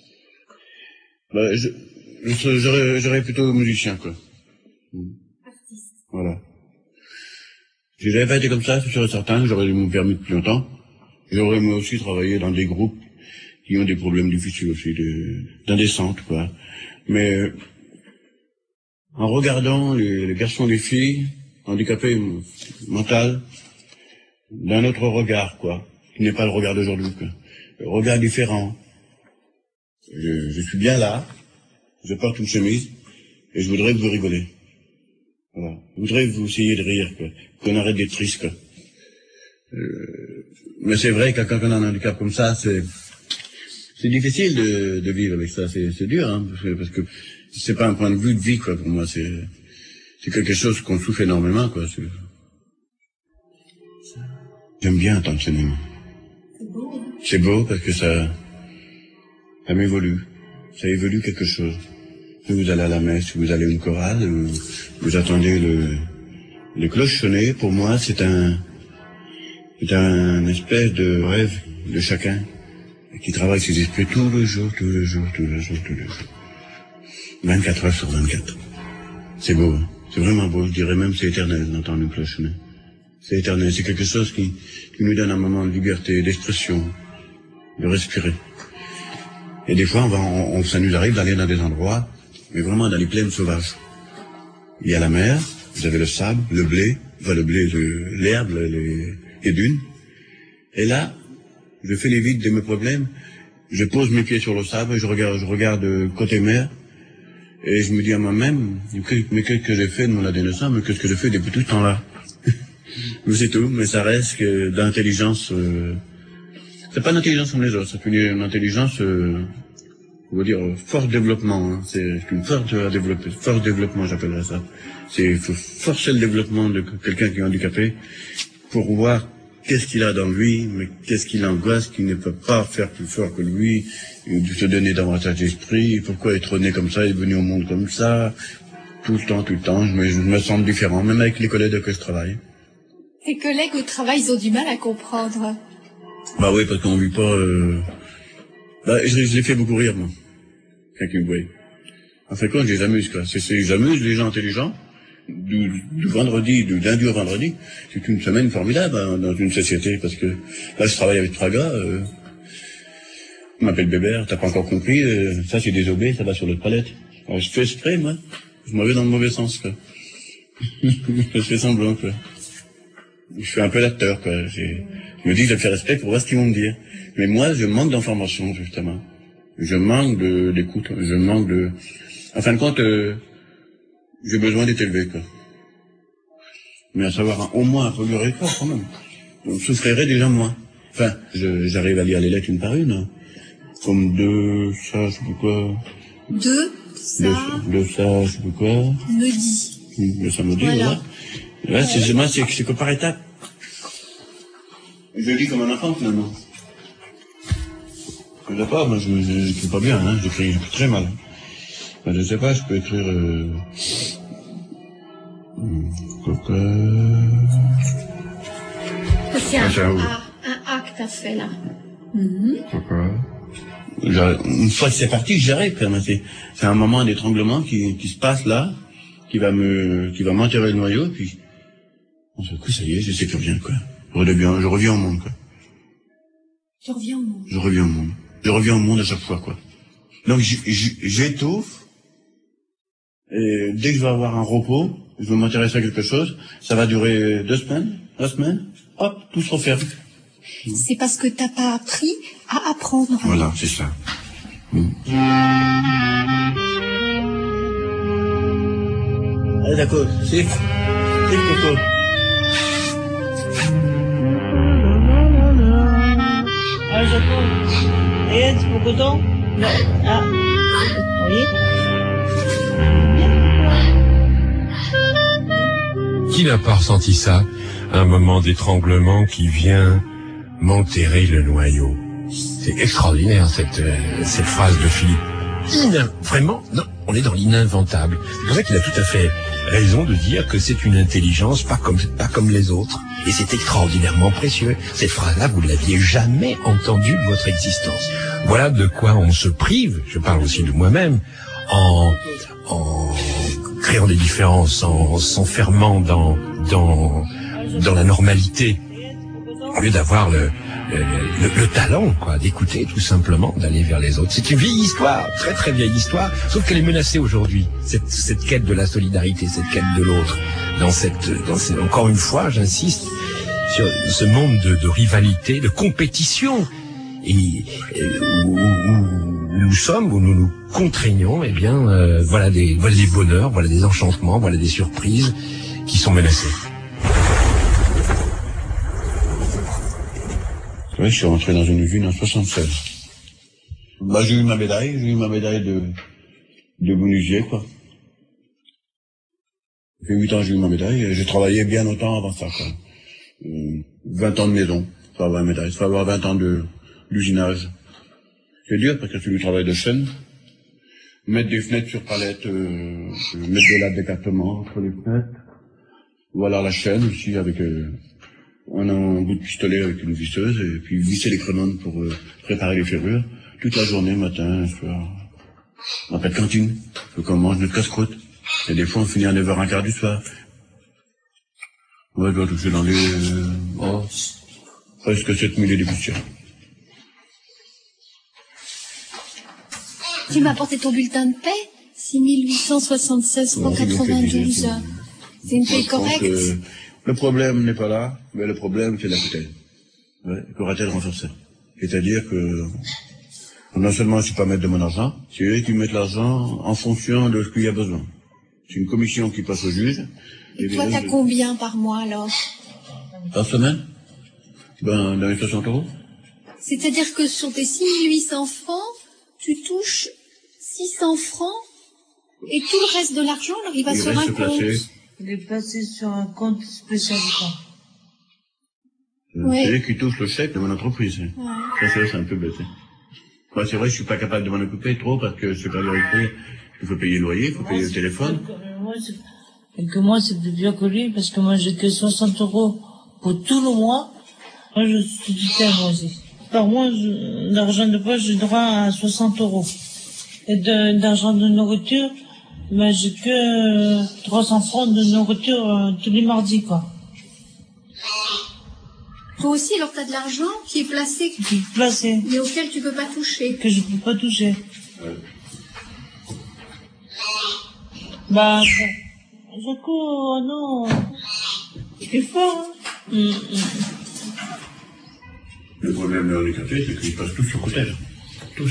j'aurais plutôt musicien, quoi. Artiste. Voilà. Si j'avais pas été comme ça, c'est sûr et certain que j'aurais eu mon permis depuis longtemps. J'aurais moi aussi travaillé dans des groupes qui ont des problèmes difficiles aussi, dans des centres, quoi. Mais en regardant les garçons et les filles handicapés mental, d'un autre regard, quoi, qui n'est pas le regard d'aujourd'hui, quoi. Le regard différent. Je suis bien là, je porte une chemise, et je voudrais que vous rigolez. Voilà. Je voudrais que vous essayiez de rire, quoi. Qu'on arrête d'être triste, quoi. Mais c'est vrai que quand on a un handicap comme ça, c'est difficile de vivre avec ça, c'est dur, hein, parce que c'est pas un point de vue de vie, quoi, pour moi, c'est quelque chose qu'on souffre énormément, quoi. J'aime bien entendre ce nom. C'est beau parce que ça m'évolue, ça évolue quelque chose. Si vous allez à la messe, si vous allez à une chorale, vous attendez les cloches sonner, pour moi, c'est un espèce de rêve de chacun qui travaille ses esprits tous les jours. 24 heures sur 24. C'est beau, hein. C'est vraiment beau, je dirais même c'est éternel d'entendre une cloche sonner. C'est éternel, c'est quelque chose qui nous donne un moment de liberté, d'expression, de respirer. Et des fois, ça nous arrive d'aller dans des endroits, mais vraiment dans les plaines sauvages. Il y a la mer, vous avez le sable, le blé, l'herbe, les dunes. Et là, je fais les vides de mes problèmes, je pose mes pieds sur le sable, je regarde côté mer, et je me dis à moi-même, mais qu'est-ce que j'ai fait de mon adolescence, mais qu'est-ce que j'ai fait depuis tout ce temps-là? C'est tout, mais ça reste que d'intelligence, c'est pas une intelligence comme les autres, c'est une intelligence, on va dire, force développement, hein. C'est une force à développer, force développement, j'appellerais ça. Il faut forcer le développement de quelqu'un qui est handicapé pour voir qu'est-ce qu'il a dans lui, mais qu'est-ce qu'il angoisse, qu'il ne peut pas faire plus fort que lui, de se donner davantage d'esprit, pourquoi être né comme ça, être venu au monde comme ça, tout le temps, je me sens différent, même avec les collègues que je travaille. Tes collègues au travail, ils ont du mal à comprendre. Bah oui, parce qu'on vit pas... je les fais beaucoup rire, moi, quand ils me voient. En fait, quand je les amuse, quoi. J'amuse les gens intelligents, du lundi au vendredi. C'est une semaine formidable, hein, dans une société, parce que là, je travaille avec 3 gars, on m'appelle Bébert, t'as pas encore compris, ça c'est des obés, ça va sur l'autre palette. Alors, je fais exprès, moi. Je m'en vais dans le mauvais sens, quoi. Je fais semblant, quoi. Je fais un peu l'acteur, quoi. Je me dis que je fais respect pour voir ce qu'ils vont me dire. Mais moi, je manque d'informations, justement. Je manque d'écoute. Je manque de... En fin de compte, j'ai besoin d'être élevé, quoi. Mais à savoir, au moins un peu le récord, quand même. On souffrirait déjà moins. Enfin, j'arrive à lire les lettres une par une. Hein. Comme de ça, je sais plus quoi. De ça, je sais plus quoi. Me dit. De ça me dit, voilà. Là, c'est que par étapes. Je lis comme un enfant, finalement. Je sais pas, moi, j'écris pas bien, hein. J'écris très mal. Ben, je sais pas, je peux écrire, C'est un A que t'as fait, là. Pourquoi? Une fois que c'est parti, j'arrive, quand même. C'est un moment d'étranglement qui se passe là, qui va m'enterrer le noyau, puis, on se coup, ça y est, je sais plus rien, quoi. Je reviens au monde, quoi. Tu reviens au monde? Je reviens au monde. Je reviens au monde à chaque fois, quoi. Donc, j'étouffe, et dès que je vais avoir un repos, je vais m'intéresser à quelque chose, ça va durer 2 semaines, 3 semaines, hop, tout se referme. C'est parce que t'as pas appris à apprendre. Voilà, c'est ça. Allez, d'accord. Siffle. Siffle, Coco. Ah, j'attends. Et c'est pour coton? Non. Ah. Oui. Qui n'a pas ressenti ça? Un moment d'étranglement qui vient m'enterrer le noyau. C'est extraordinaire cette phrase de Philippe. Vraiment, non, on est dans l'ininventable. C'est pour ça qu'il a tout à fait raison de dire que c'est une intelligence pas comme les autres. Et c'est extraordinairement précieux. Cette phrase-là, vous ne l'aviez jamais entendue de votre existence. Voilà de quoi on se prive, je parle aussi de moi-même, en créant des différences, en s'enfermant dans la normalité, au lieu d'avoir le talent, quoi, d'écouter tout simplement, d'aller vers les autres. C'est une vieille histoire, très très vieille histoire, sauf qu'elle est menacée aujourd'hui. Cette quête de la solidarité, cette quête de l'autre, encore une fois, j'insiste sur ce monde de rivalité, de compétition, et où nous sommes, où nous nous contraignons, eh bien, voilà des bonheurs, voilà des enchantements, voilà des surprises qui sont menacées. Oui, je suis rentré dans une usine en 76. Bah, j'ai eu ma médaille de menuisier, quoi. J'ai 8 ans, j'ai eu ma médaille, et j'ai travaillé bien longtemps avant ça, quoi. 20 ans de maison, pour avoir une médaille, il faut avoir 20 ans d'usinage. C'est dur, parce que c'est du travail de chaîne. Mettre des fenêtres sur palette, mettre des lattes d'écartement entre les fenêtres. Ou alors la chaîne, aussi, avec, on a un bout de pistolet avec une visseuse, et puis visser les crénones pour préparer les ferrures, toute la journée, matin, soir. On n'a pas de cantine, donc on mange notre casse-croûte. Et des fois, on finit à 9h15 du soir. Ouais, je dois toucher dans les... presque 7000 et des poussières. Tu m'as apporté ton bulletin de paie? 6876,92 €. C'est une paie correcte? Le problème n'est pas là, mais le problème, c'est la tutelle. Ouais, qu'aura-t-elle renforcée? C'est-à-dire que, non seulement je ne suis pas maître de mon argent, c'est eux qui mettent l'argent en fonction de ce qu'il y a besoin. C'est une commission qui passe au juge. Et toi, t'as combien par mois, alors? Par semaine? Ben, dans les 60 €. C'est-à-dire que sur tes 6800 francs, tu touches 600 francs, et tout le reste de l'argent, alors il va sur un compte. Il est placé sur un compte spécial. C'est eux qui touchent le chèque de mon entreprise. Ouais. Ça, c'est un peu bête. Moi, c'est vrai, je suis pas capable de m'en occuper trop parce que c'est pas vérité. Il faut payer le loyer, il faut payer le téléphone. Moi, c'est plus bien que lui parce que moi, j'ai que 60 € pour tout le mois. Moi, je suis tutelle, moi aussi. Par mois, d'argent de poche, j'ai droit à 60 €. Et d'argent de nourriture, ben, j'ai que 300 francs de nourriture tous les mardis, quoi. Toi aussi, alors t'as de l'argent qui est placé, mais auquel tu peux pas toucher. Que je peux pas toucher. Bah, Jaco, non, c'est fort, hein. Le problème des handicapés, c'est qu'ils passent tous sur côté, là. Tous.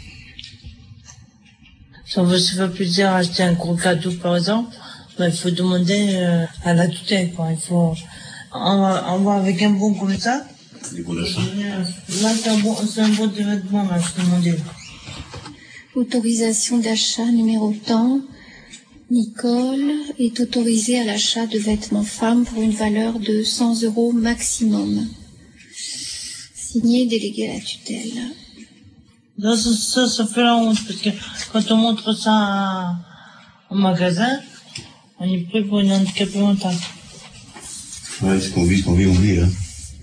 Si on veut se faire plaisir à acheter un gros cadeau, par exemple, ben, il faut demander à la tutelle, quoi. Il faut, on va avec un bon comme ça. Des bons d'achat. Là, c'est un bon de vêtements, là, je demandais. Autorisation d'achat numéro tant. Nicole est autorisée à l'achat de vêtements femmes pour une valeur de 100 € maximum. Signé délégué à la tutelle. Là, ça fait la honte, parce que quand on montre ça au magasin, on est pris pour une handicapée mentale. Ouais, ce qu'on vit, on vit, hein.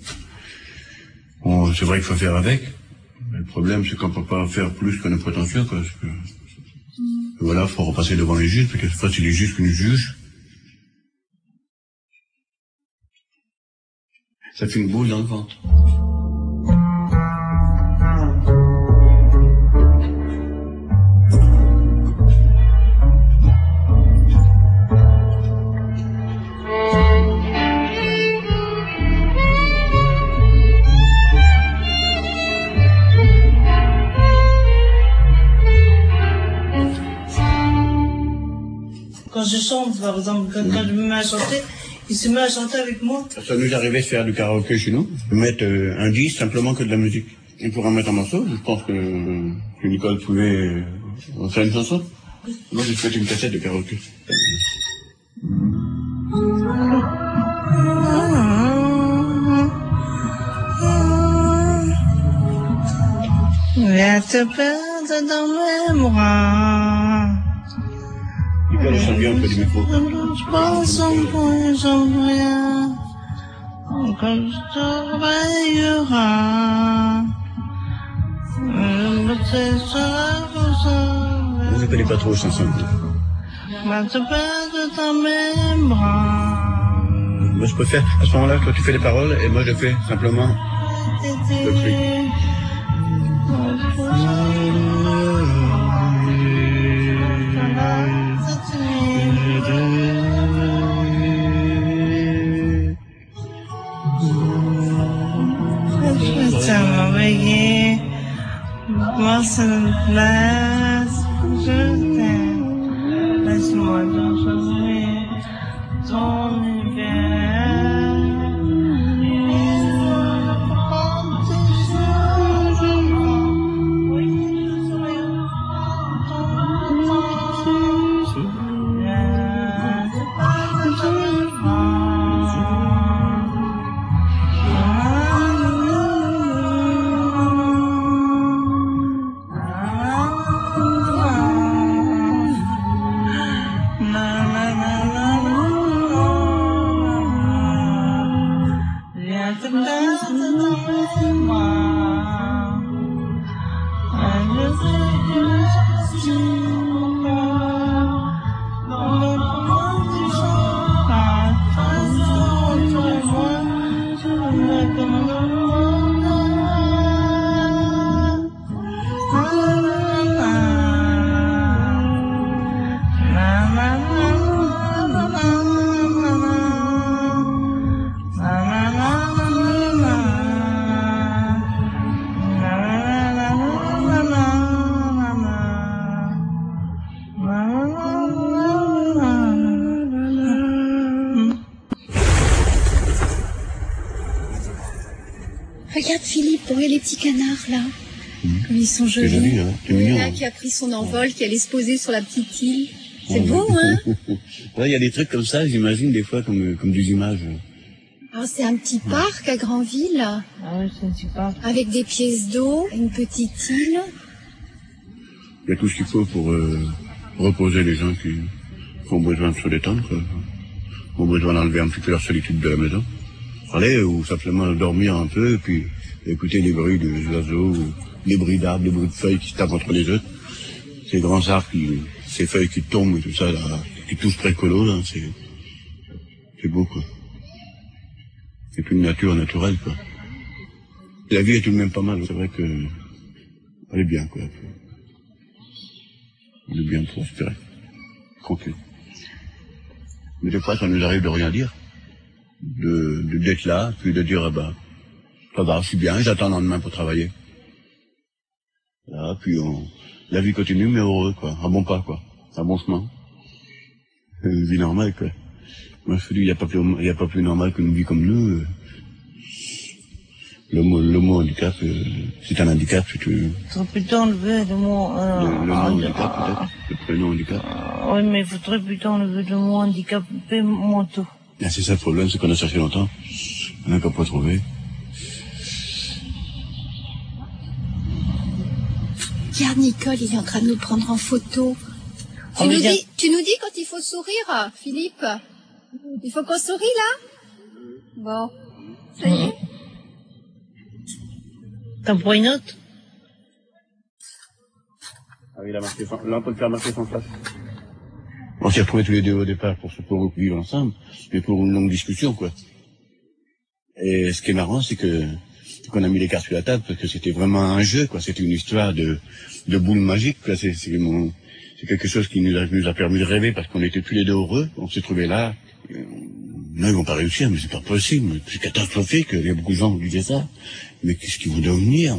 Bon, c'est vrai qu'il faut faire avec. Mais le problème, c'est qu'on ne peut pas faire plus que nos prétentions, quoi. Parce que... Voilà, il faut repasser devant les juges, parce que cette fois, c'est les juges qui nous jugent. Ça fait une boule dans le ventre. Quand je chante, par exemple, quand je me mets à chanter, il se met à chanter avec moi. Ça nous arrivait de faire du karaoké chez nous, de mettre un disque simplement que de la musique. Et pour en mettre un morceau, je pense que Nicole pouvait faire une chanson. Moi, j'ai fait une cassette de karaoké. Viens te perdre dans mes bras. Nicole, elle chante bien un peu du micro. Je pense en point, j'en rien. Quand je te réveilleras. Je ne connais pas trop cette chanson. Viens te perdre dans mes bras. Moi, je préfère, à ce moment-là, toi tu fais les paroles et moi je fais simplement le cri. Ça m'a veillé, moi c'est une place, je t'aime, laisse-moi danser ton hiver. Regarde Philippe, où est les petits canards là? Comme ils sont jolis. C'est joli, hein. C'est Il y en mignon. a un qui a pris son envol, qui allait se poser sur la petite île. C'est beau, hein? Ouais, il y a des trucs comme ça, j'imagine, des fois, comme des images. Alors c'est un petit parc à Granville, Ah oui, c'est un petit parc. avec des pièces d'eau, une petite île. Il y a tout ce qu'il faut pour reposer les gens qui ont besoin de se détendre, quoi. Qui ont besoin d'enlever un petit peu leur solitude de la maison. Aller ou simplement dormir un peu, et puis écouter les bruits des oiseaux, les bruits d'arbres, les bruits de feuilles qui se tapent entre les œufs. Ces grands arbres, ces feuilles qui tombent et tout ça, là, qui touchent près de l'eau, là, c'est beau, quoi. C'est une nature naturelle, quoi. La vie est tout de même pas mal, c'est vrai que elle est bien, quoi. Elle est bien pour respirer. Tranquille. Mais des fois, ça nous arrive de rien dire. D'être là, puis de dire, ah ben, ça va, je suis bien, j'attends le lendemain pour travailler. Là, puis la vie continue, mais heureux, quoi. Un bon pas, quoi. Un bon chemin. Une vie normale, quoi. Moi, je te dis, il n'y a pas plus normal qu'une vie comme nous. Le mot handicap, c'est un handicap, si tu... Il faudrait plutôt enlever le mot... le nom handicap, peut-être. Le prénom handicap. Oui, mais il faudrait plutôt enlever le mot handicapé mentaux. Ah, c'est ça le problème, c'est qu'on a cherché longtemps. On n'a pas trouvé. Regarde Nicole, il est en train de nous prendre en photo. Tu nous dis quand il faut sourire, Philippe? Il faut qu'on sourie là? Bon, ça y est. T'en prends une autre? Ah oui, là, on peut le faire marquer sans face. On s'est retrouvés tous les deux au départ pour vivre ensemble, mais pour une longue discussion, quoi. Et ce qui est marrant, c'est qu'on a mis les cartes sur la table parce que c'était vraiment un jeu, quoi. C'était une histoire de boule magique, quoi. C'est quelque chose qui nous a permis de rêver parce qu'on était tous les deux heureux. On s'est trouvés là. Non, ils vont pas réussir, mais c'est pas possible. C'est catastrophique. Il y a beaucoup de gens qui disaient ça. Mais qu'est-ce qu'ils vont devenir?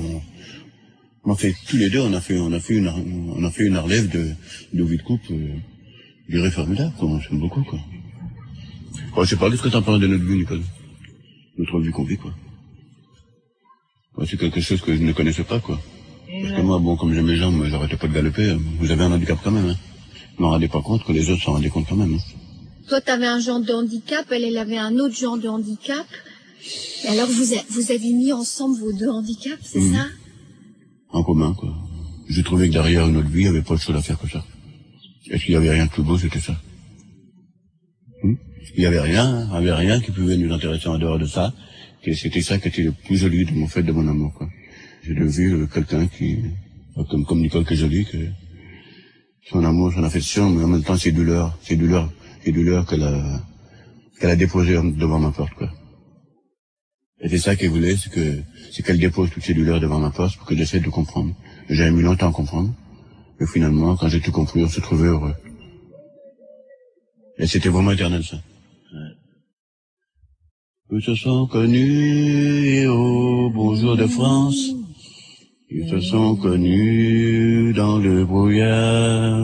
On a fait tous les deux, on a fait une relève de vie de couple Je dirais formidable, quoi. J'aime beaucoup, quoi. Bon, je sais pas, qu'est-ce que t'en penses de notre vie, Nicole? Notre vie qu'on vit, quoi. Ouais, c'est quelque chose que je ne connaissais pas, quoi. Parce que moi, bon, comme j'aime les gens, moi, j'arrêtais pas de galoper. Vous avez un handicap quand même, hein. Je m'en rendais pas compte que les autres s'en rendaient compte quand même, hein. Toi, t'avais un genre de handicap, elle avait un autre genre de handicap. Et alors, vous avez mis ensemble vos deux handicaps, c'est ça? En commun, quoi. J'ai trouvé que derrière une autre vie, il n'y avait pas de chose à faire que ça. Est-ce qu'il n'y avait rien de plus beau, c'était ça? Il n'y avait rien qui pouvait nous intéresser en dehors de ça. Et c'était ça qui était le plus joli de mon fait de mon amour, quoi. J'ai vu quelqu'un qui, comme Nicole qui est jolie, que son amour, son affection, mais en même temps ses douleurs qu'elle a déposées devant ma porte, quoi. Et c'est ça qu'elle voulait, c'est qu'elle dépose toutes ces douleurs devant ma porte pour que j'essaie de comprendre. J'avais mis longtemps à comprendre. Et finalement, quand j'ai tout compris, on se trouvait heureux. Et c'était vraiment éternel, ça. Ils se sont connus, et au bonjour de France, ils se sont connus dans le brouillard.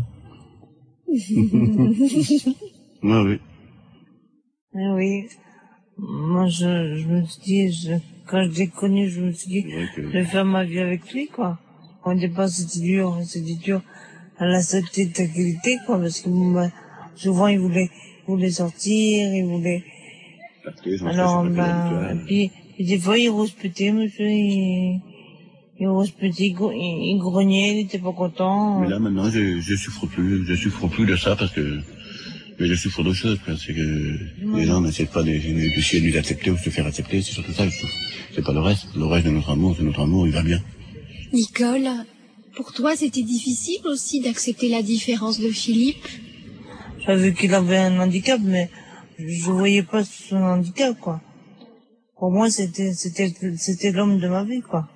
Ah oui. Ah oui. Moi, je me suis dit, quand je l'ai connu, je me suis dit, je vais faire ma vie avec lui, quoi. Au départ, c'était dur à l'accepter de ta qualité, quoi, parce que souvent, il voulait sortir, il voulait... Alors, et puis des fois, il rouspétait, monsieur, il rouspétait, il grognait, il était pas content. Mais là, maintenant, je souffre plus de ça parce que, mais je souffre d'autre chose, parce que les gens n'essaient pas d'essayer de nous accepter ou de se faire accepter, c'est surtout ça que je souffre. C'est pas le reste de notre amour, il va bien. Nicole, pour toi, c'était difficile aussi d'accepter la différence de Philippe? J'avais qu'il avait un handicap, mais je voyais pas son handicap, quoi. Pour moi, c'était l'homme de ma vie, quoi.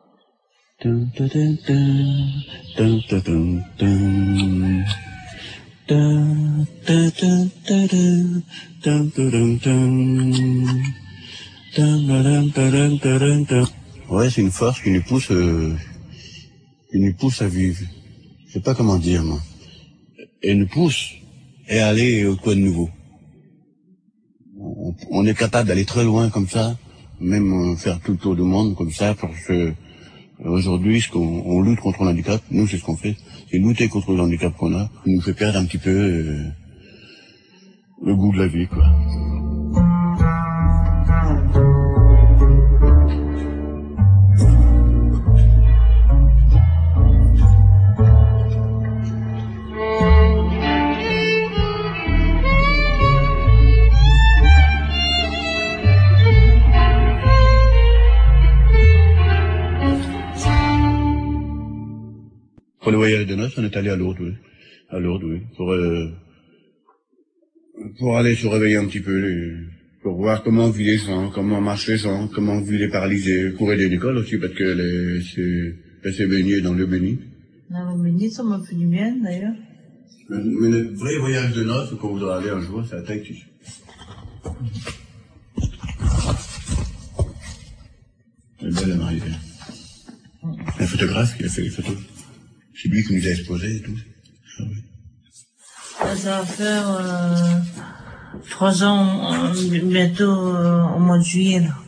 Ouais, c'est une force qui nous pousse à vivre. Je sais pas comment dire, moi. Elle nous pousse à aller au coin de nouveau. On est capable d'aller très loin comme ça, même faire tout le tour du monde comme ça, parce que aujourd'hui, on lutte contre l'handicap. Nous, c'est ce qu'on fait, c'est lutter contre le handicap qu'on a, qui nous fait perdre un petit peu le goût de la vie, quoi. Pour le voyage de noces, on est allé à Lourdes, oui. À Lourdes, oui. Pour aller se réveiller un petit peu, pour voir comment vivent les gens, comment marchent les gens, comment vivent les paralysés, pour aider l'école aussi, parce que c'est baigné dans le béni. Non, le béni, ça m'a fait du bien, d'ailleurs. Mais le vrai voyage de noces qu'on voudra aller un jour, c'est à Tahiti. C'est belle la mariée. Un photographe qui a fait les photos. C'est lui qui nous a exposés et tout. Ah oui. Ça va faire 3 ans, bientôt au mois de juillet, là.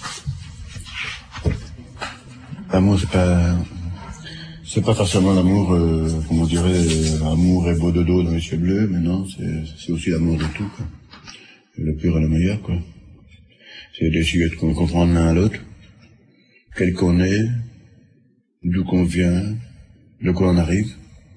L'amour, c'est pas forcément l'amour, comment on dirait, amour et beau dodo dans les yeux bleus, mais non, c'est aussi l'amour de tout, quoi. Le pur et le meilleur, quoi. C'est d'essayer de comprendre l'un à l'autre, quel qu'on est, d'où qu'on vient, de quoi on arrive.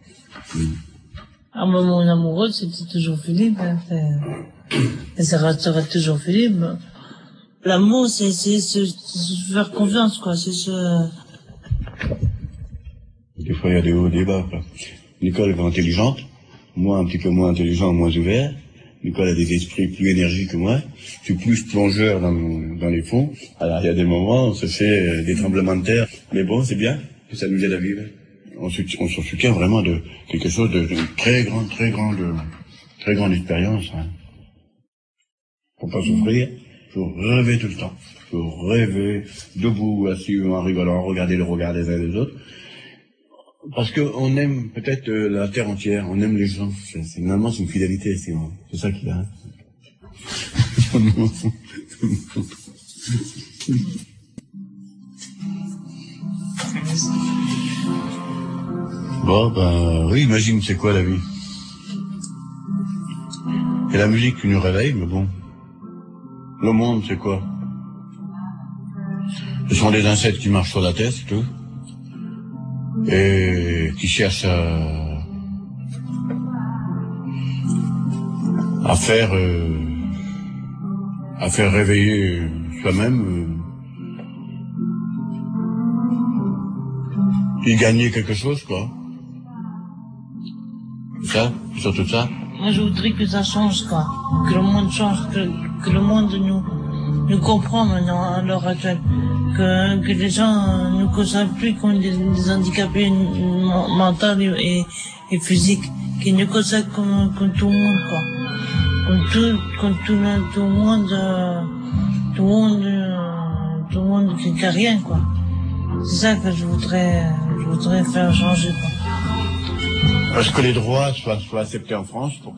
Ah, moi, mon amoureux, c'était toujours Philippe, hein. Et ça restera toujours Philippe. L'amour, c'est se faire confiance, quoi. Des fois, il y a des hauts et des bas, quoi. Nicole est intelligente, moi un petit peu moins intelligent, moins ouvert. Nicole a des esprits plus énergiques que moi. Je suis plus plongeur dans les fonds. Alors, il y a des moments où on se fait des tremblements de terre. Mais bon, c'est bien, que ça nous aide à vivre. On se soutient vraiment de quelque chose de très grande expérience. Hein. Faut pas souffrir, faut rêver tout le temps. Faut rêver debout, assis, on arrive alors à regarder le regard des uns et des autres. Parce qu'on aime peut-être la terre entière, on aime les gens. Finalement, c'est une fidélité, c'est ça qu'il y a. Bon, ben, oui, imagine, c'est quoi la vie? C'est la musique qui nous réveille, mais bon. Le monde, c'est quoi? Ce sont des insectes qui marchent sur la terre, c'est tout. Et qui cherchent à faire réveiller soi-même et gagner quelque chose, quoi. C'est ça, surtout ça. Moi, je voudrais que ça change, quoi. Que le monde change, que le monde nous comprend maintenant à l'heure actuelle. Que les gens ne considèrent plus comme des handicapés mentaux et physiques. Qu'ils nous considèrent comme tout le monde, quoi. Comme tout le monde qui a rien, quoi. C'est ça que je voudrais faire changer, quoi. Est-ce que les droits soient acceptés en France pour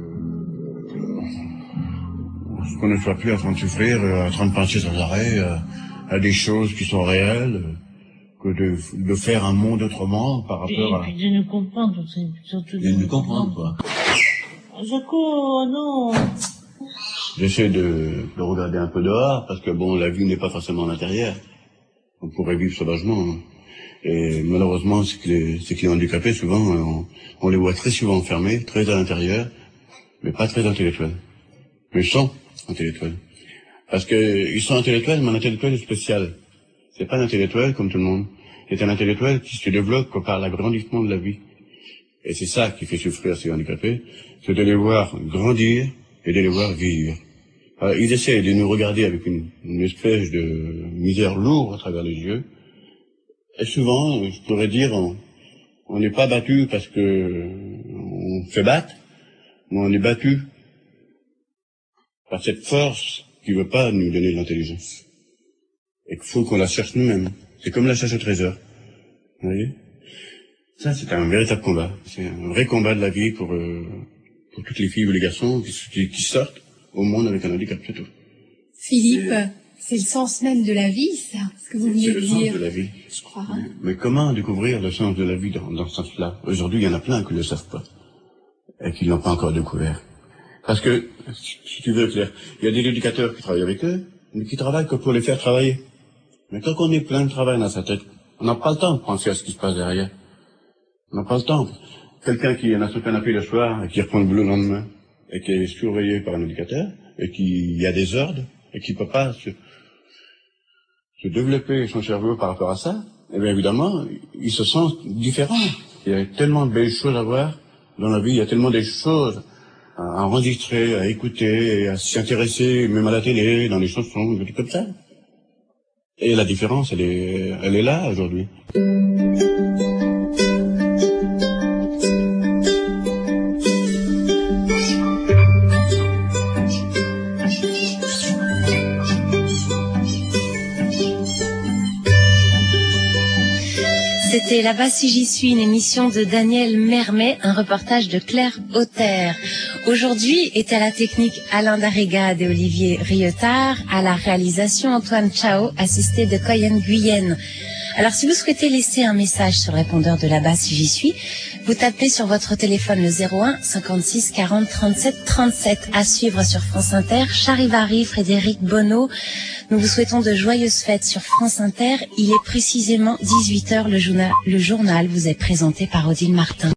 qu'on ne soit plus en train de souffrir, en train de penser sans arrêt à des choses qui sont réelles, que de faire un monde autrement par rapport à... Et puis de nous comprendre aussi, surtout de nous comprendre, quoi. Jaco, non. J'essaie de regarder un peu dehors, parce que bon, la vie n'est pas forcément à l'intérieur. On pourrait vivre sauvagement, hein. Et malheureusement, c'est que les handicapés, souvent, on les voit très souvent enfermés, très à l'intérieur, mais pas très intellectuels. Mais ils sont intellectuels. Parce que ils sont intellectuels, mais un intellectuel spécial. C'est pas un intellectuel comme tout le monde. C'est un intellectuel qui se développe par l'agrandissement de la vie. Et c'est ça qui fait souffrir ces handicapés, c'est de les voir grandir et de les voir vivre. Alors, ils essaient de nous regarder avec une espèce de misère lourde à travers les yeux. Et souvent, je pourrais dire, on n'est pas battu parce que on se battre, mais on est battu par cette force qui veut pas nous donner de l'intelligence. Et qu'il faut qu'on la cherche nous-mêmes. C'est comme la chasse au trésor. Vous voyez? Ça, c'est un véritable combat. C'est un vrai combat de la vie pour toutes les filles ou les garçons qui sortent au monde avec un handicap, c'est tout. Philippe, c'est le sens même de la vie, ça, ce que vous venez de dire. C'est le sens de la vie. Je crois. Hein. Mais comment découvrir le sens de la vie dans ce sens-là? Aujourd'hui, il y en a plein qui ne le savent pas. Et qui ne l'ont pas encore découvert. Parce que, si tu veux, Claire, il y a des éducateurs qui travaillent avec eux, mais qui travaillent que pour les faire travailler. Mais quand on est plein de travail dans sa tête, on n'a pas le temps de penser à ce qui se passe derrière. On n'a pas le temps. Quelqu'un qui en a son canapé le soir et qui reprend le boulot le lendemain, et qui est surveillé par un éducateur, et qui a des ordres, et qui ne peut pas se développer son cerveau par rapport à ça, eh bien évidemment, il se sent différent. Il y a tellement de belles choses à voir dans la vie, il y a tellement de choses à enregistrer, à écouter, à s'y intéresser, même à la télé, dans les chansons, des trucs comme ça. Et la différence, elle est là aujourd'hui. C'était Là-bas si j'y suis, une émission de Daniel Mermet, un reportage de Claire Auter. Aujourd'hui est à la technique Alain Darrégade et Olivier Riotard, à la réalisation Antoine Chao, assisté de Coyen Guyenne. Alors si vous souhaitez laisser un message sur le répondeur de Là-bas si j'y suis, vous tapez sur votre téléphone le 01 56 40 37 37. À suivre sur France Inter, Charivari, Frédéric Bonneau. Nous vous souhaitons de joyeuses fêtes sur France Inter. Il est précisément 18h, le journal vous est présenté par Odile Martin.